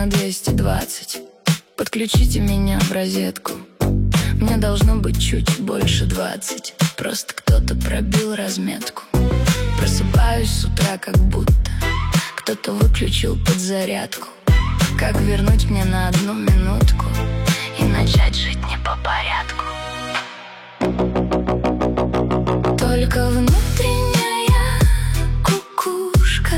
на 220. Подключите меня в розетку. Мне должно быть чуть больше 20. Просто кто-то пробил разметку. Просыпаюсь с утра, как будто кто-то выключил подзарядку. Как вернуть мне на 1 минутку и начать жить не по порядку? Только внутренняя кукушка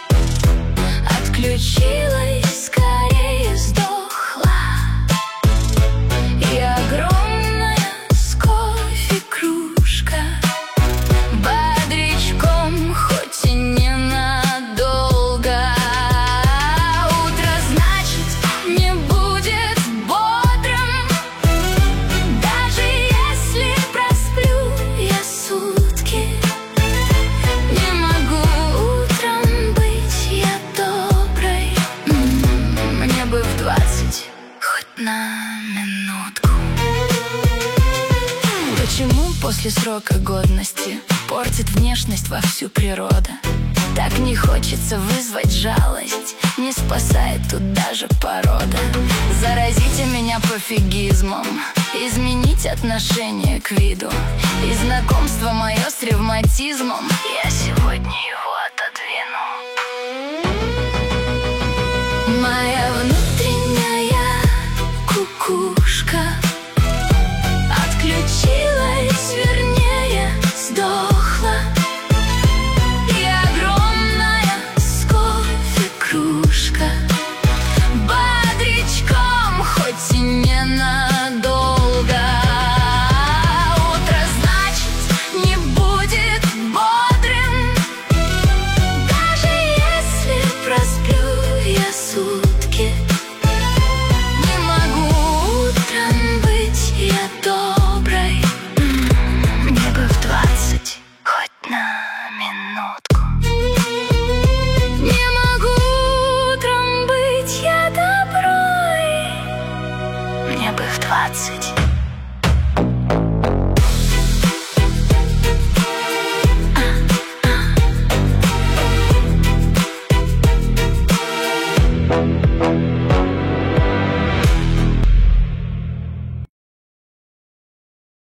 отключилась, скорее сдохла. И огромная с кофе кружка бодрячком, хоть и ненадолго. Утро, значит, не будет бодрым, даже если просплю я сутки. Не могу утром быть я доброй. Мне бы в 20, хоть на минутку. Почему после срока годности портит внешность вовсю природа? Так не хочется вызвать жалость, не спасает тут даже порода. Заразите меня пофигизмом, изменить отношение к виду. И знакомство мое с ревматизмом я сегодня его отодвину. Моя внутренняя кукушка